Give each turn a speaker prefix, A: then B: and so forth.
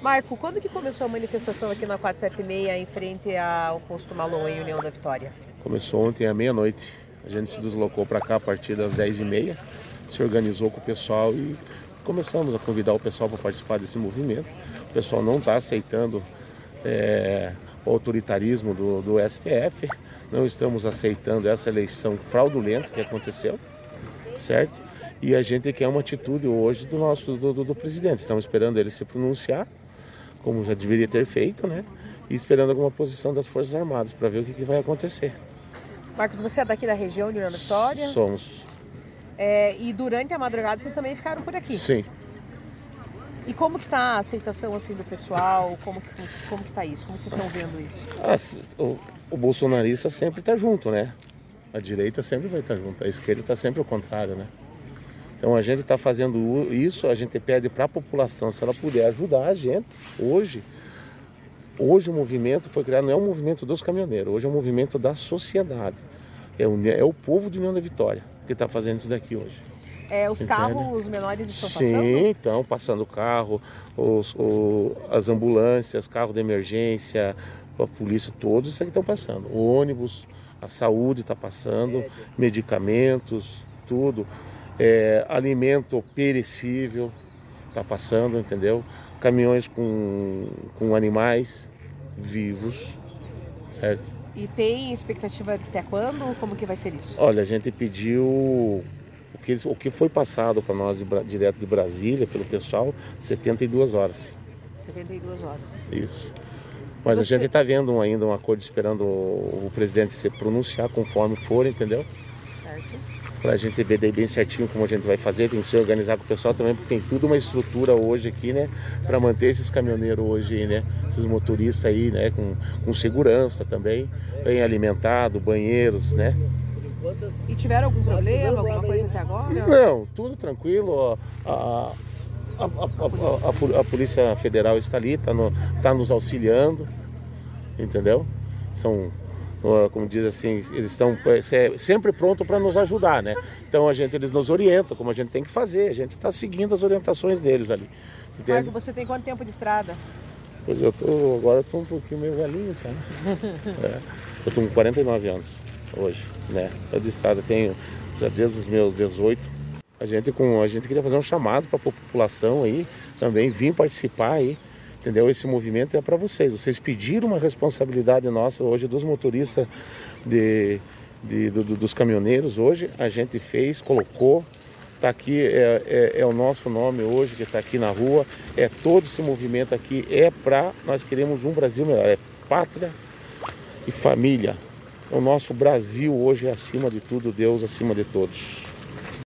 A: Marco, quando que começou a manifestação aqui na 476 em frente ao posto Malon em União da Vitória?
B: Começou ontem à meia-noite. A gente se deslocou para cá a partir das 10h30, se organizou com o pessoal e começamos a convidar o pessoal para participar desse movimento. O pessoal não está aceitando o autoritarismo do STF, não estamos aceitando essa eleição fraudulenta que aconteceu, certo? E a gente quer uma atitude hoje do presidente. Estamos esperando ele se pronunciar, como já deveria ter feito, né? E esperando alguma posição das Forças Armadas para ver o que vai acontecer.
A: Marcos, você é daqui da região de União da Vitória?
B: Somos.
A: E durante a madrugada vocês também ficaram por aqui?
B: Sim.
A: E como que tá a aceitação assim do pessoal? Como que tá isso? Como vocês estão vendo isso?
B: O bolsonarista sempre está junto, né? A direita sempre vai estar junto, a esquerda está sempre ao contrário, né? Então a gente está fazendo isso, a gente pede para a população, se ela puder ajudar a gente, hoje o movimento foi criado, não é um movimento dos caminhoneiros, hoje é um movimento da sociedade. É o povo de União da Vitória que está fazendo isso daqui hoje.
A: Os carros menores estão passando?
B: Sim, estão passando carro, as ambulâncias, carro de emergência, a polícia, todos isso aqui estão passando. O ônibus, a saúde está passando, medicamentos, tudo. Alimento perecível está passando, entendeu? Caminhões com animais vivos, certo?
A: E tem expectativa até quando? Como que vai ser isso?
B: Olha, a gente pediu o que foi passado para nós direto de Brasília, pelo pessoal, 72 horas.
A: 72 horas.
B: Isso. Mas a gente está vendo ainda um acordo, esperando o presidente se pronunciar conforme for, entendeu?
A: Certo.
B: Para a gente ver daí bem certinho como a gente vai fazer, tem que se organizar com o pessoal também, porque tem tudo uma estrutura hoje aqui, né? Para manter esses caminhoneiros hoje aí, né? Esses motoristas aí, né? Com segurança também, bem alimentado, banheiros, né?
A: E tiveram algum problema, alguma coisa até agora?
B: Não, tudo tranquilo. A Polícia Federal está ali, está nos auxiliando, entendeu? Como diz assim, eles estão sempre prontos para nos ajudar, né? Então eles nos orientam como a gente tem que fazer, a gente está seguindo as orientações deles ali.
A: Marco, você tem quanto tempo de estrada?
B: Pois agora eu estou um pouquinho meio velhinho, sabe? Eu estou com 49 anos hoje, né? Eu de estrada tenho já desde os meus 18. A gente queria fazer um chamado para a população aí, também vir participar aí. Entendeu? Esse movimento é para vocês. Vocês pediram uma responsabilidade nossa hoje dos motoristas, dos caminhoneiros. Hoje a gente fez, colocou, está aqui, é o nosso nome hoje que está aqui na rua. Todo esse movimento aqui nós queremos um Brasil melhor. É pátria e família. O nosso Brasil hoje é acima de tudo, Deus acima de todos.